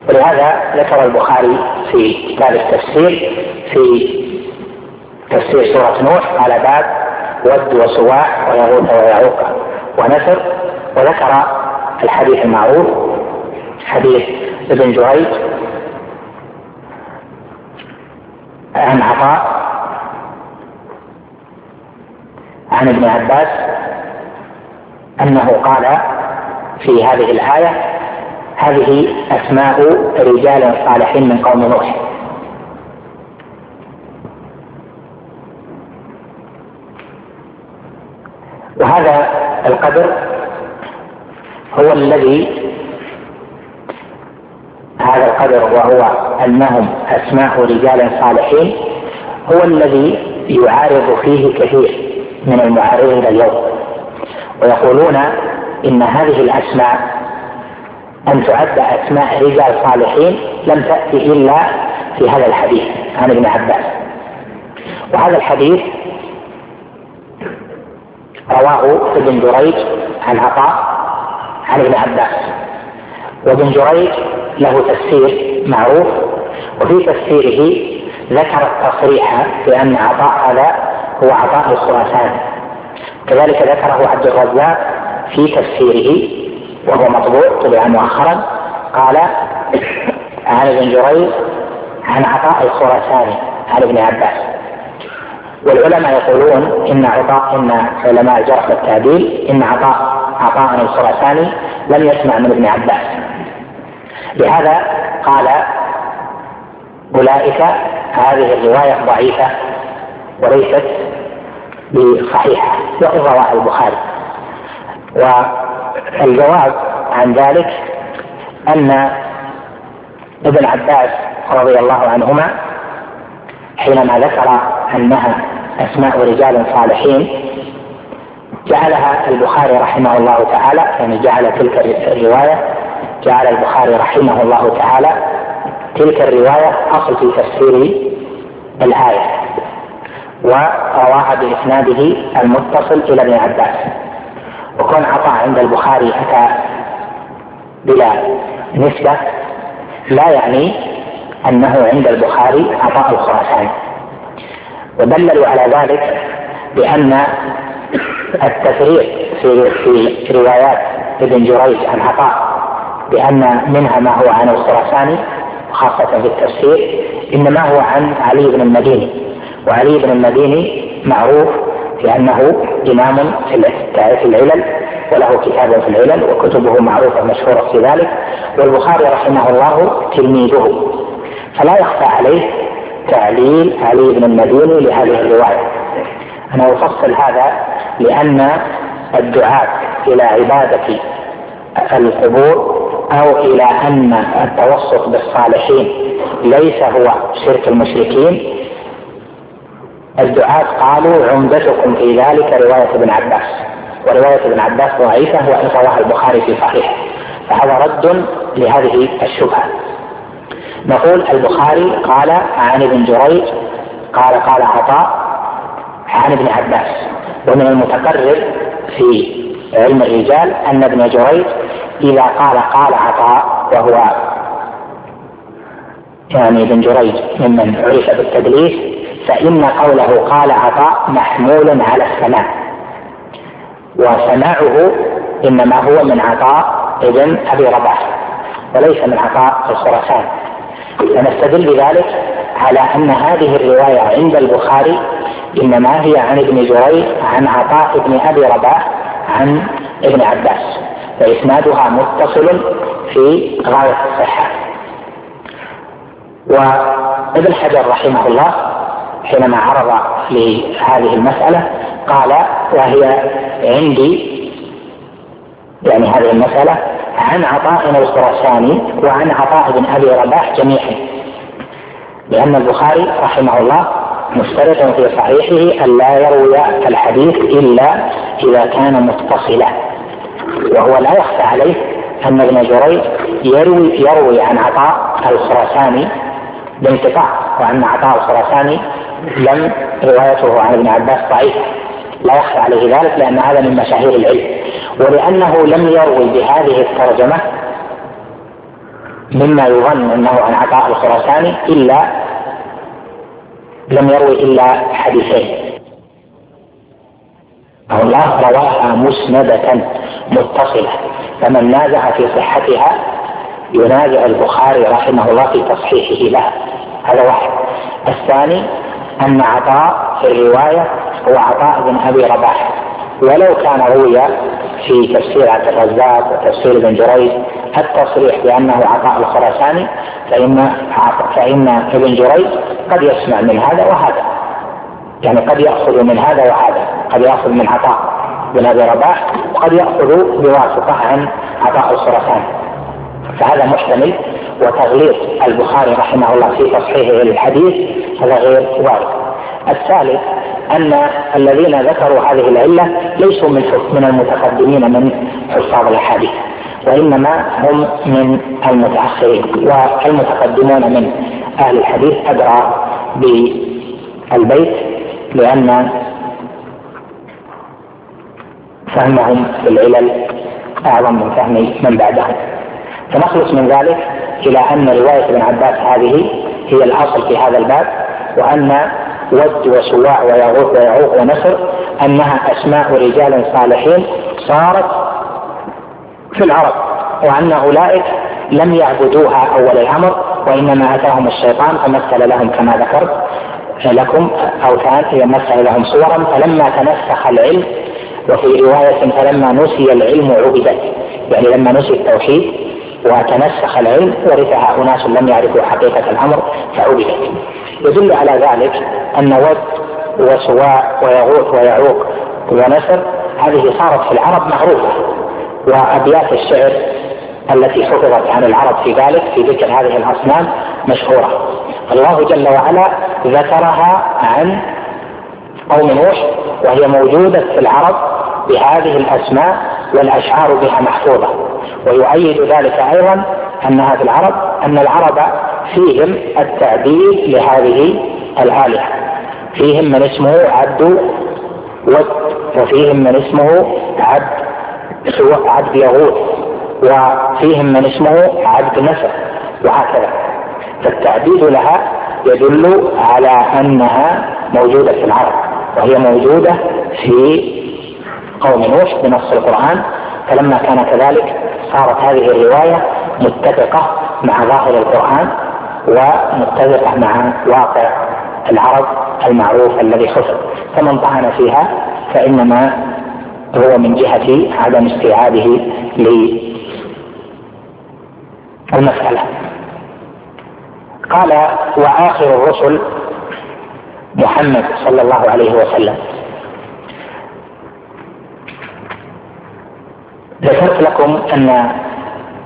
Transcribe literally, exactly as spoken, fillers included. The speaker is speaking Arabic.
ولهذا ذكر البخاري في كتاب التفسير في تفسير سورة نوح على باب ود وسواع ويغوث ويعوق ونسر، وذكر الحديث المعروف حديث ابن جريج عن عطاء عن ابن عباس أنه قال في هذه الآية: هذه أسماء رجال صالحين من قوم نوح. وهذا القدر هو الذي هذا القدر وهو أنهم أسماء رجال صالحين هو الذي يعارض فيه كثير من المعارضين اليوم، ويقولون إن هذه الأسماء أن تعد أسماء رجال صالحين لم تأتي إلا في هذا الحديث عن ابن عباس. وهذا الحديث رواه ابن جريج عن عطاء عن ابن عباس، وابن جريج له تفسير معروف، وفي تفسيره ذكر التصريح بأن عطاء هذا هو عطاء الخراساني. كذلك ذكره عبد الرزاق في تفسيره وهو مطبوع طبعا مؤخرا، قال عن ابن جريج عن عطاء الخراساني عن ابن عباس. والعلماء يقولون إن عطاء إن علماء الجرح والتعديل إن عطاء عطاء الخراساني لم يسمع من ابن عباس، لهذا قال أولئك هذه الرواية ضعيفة وليست بصحيحة وإن رواها البخاري. والجواب عن ذلك أن ابن عباس رضي الله عنهما حينما ذكر أنها أسماء رجال صالحين جعلها البخاري رحمه الله تعالى، يعني جعل تلك الرواية جعل البخاري رحمه الله تعالى تلك الرواية أصل في تفسير الآية، ورواها بإسناده المتصل إلى ابن عباس. وكون عطاء عند البخاري أتى بلا نسبة لا يعني أنه عند البخاري عطاء الخراساني. ودللوا على ذلك بأن التفريق في, في روايات ابن جريج عن عطاء بأن منها ما هو عن الخراساني خاصة في التفسير إنما هو عن علي بن المديني، وعلي بن المديني معروف بأنه إمام في العلل وله كتاب في العلل وكتبه معروفة مشهورة في ذلك، والبخاري رحمه الله تلميذه، فلا يخفى عليه تعليل علي بن المديني لهذه الرواية. أنا أفصل هذا لأن الدعاة إلى عبادة القبور أو إلى أن التوسط بالصالحين ليس هو شرك المشركين، الدعاة قالوا عمدتكم في ذلك رواية ابن عباس، ورواية ابن عباس ضعيفة وإن رواها البخاري في صحيح، فهذا رد لهذه الشبهة. نقول البخاري قال عن ابن جريج قال قال عطاء عن ابن عباس، ومن المتقرر في علم الرجال أن ابن جريج إذا قال قال عطاء وهو يعني ابن جريج ممن عرف بالتدليس، فإن قوله قال عطاء محمول على السماع، وسماعه إنما هو من عطاء ابن أبي رباح وليس من عطاء الخراساني. فنستدل بذلك على أن هذه الرواية عند البخاري إنما هي عن ابن جريج عن عطاء ابن أبي رباح عن ابن عباس، فإسنادها متصل في غاية الصحة. وابن حجر رحمه الله حينما عرض لهذه المسألة قال وهي عندي يعني هذه المسألة عن عطاء الخراساني وعن عطاء بن أبي رباح جميعا، لأن البخاري رحمه الله مشترط في صحيحه أن لا يروي الحديث إلا إذا كان متصلا، وهو لا يخفى عليه أن ابن جريج يروي, يروي عن عطاء الخراساني بانقطاع، وأن عطاء الخراساني لم روايته عن ابن عباس ضعيفة، لا يخفى عليه ذلك لأن هذا من مشاهير العلم. ولأنه لم يروي بهذه الترجمة مما يظن أنه عن عطاء الخراساني إلا لم يروي إلا حديثين، الله رواها مسندة متصلة، فمن نازع في صحتها ينازع البخاري رحمه الله في تصحيحه لها. هذا واحد. الثاني أن عطاء في الرواية هو عطاء بن أبي رباح، ولو كان روي في تفسير عبد الرزاق وتفسير ابن جريج التصريح بأنه عطاء الخراساني، فإن فإن ابن جريج قد يسمع من هذا وهذا، يعني قد يأخذ من هذا وهذا، قد يأخذ من عطاء بن أبي رباح وقد يأخذ بواسطة عن عطاء الخراساني، فهذا محتمل. وتغليط البخاري رحمه الله في تصحيحه للحديث هذا غير وارد. الثالث أن الذين ذكروا هذه العلة ليسوا من المتقدمين من حفاظ الأحاديث، وإنما هم من المتأخرين، والمتقدمون من أهل الحديث أدرى بالبيت لأن فهمهم في العلل أعظم من فهم من بعدهم. فنخلص من ذلك إلى أن رواية ابن عباس هذه هي الأصل في هذا الباب، وأن ود وسواع ويغوث ويعوق ونسر أنها أسماء رجال صالحين صارت في العرب، وأن أولئك لم يعبدوها أول الأمر، وإنما أتاهم الشيطان فمثل لهم كما ذكرت لكم أوثان، يمثل لهم صورا، فلما تنسخ العلم، وفي رواية فلما نسي العلم عبدت، يعني لما نسي التوحيد وتنسخ العلم ورثها أناس لم يعرفوا حقيقة الأمر فعبدت. يدل على ذلك أن ود وسواع ويغوث ويعوق ونسر هذه صارت في العرب معروفة، وأبيات الشعر التي حفظت عن العرب في ذلك في ذكر هذه الأصنام مشهورة. الله جل وعلا ذكرها عن قوم نوح وهي موجودة في العرب بهذه الأسماء والأشعار بها محفوظة، ويؤيد ذلك أيضا أنها في العرب أن العرب فيهم التعبيد لهذه الآلهة، فيهم من اسمه عبد ود، وفيهم من اسمه عبد عبد يغوث، وفيهم من اسمه عبد نسر، وهكذا. فالتعبيد لها يدل على أنها موجودة في العرب، وهي موجودة في قوم نوح بنص القرآن. فلما كان كذلك صارت هذه الرواية متفقة مع ظاهر القرآن ومتفقة مع واقع العرب المعروف الذي حفظ، فمن طعن فيها فإنما هو من جهة عدم استيعابه للمسألة. قال: وآخر الرسل محمد صلى الله عليه وسلم. ذكرت لكم أن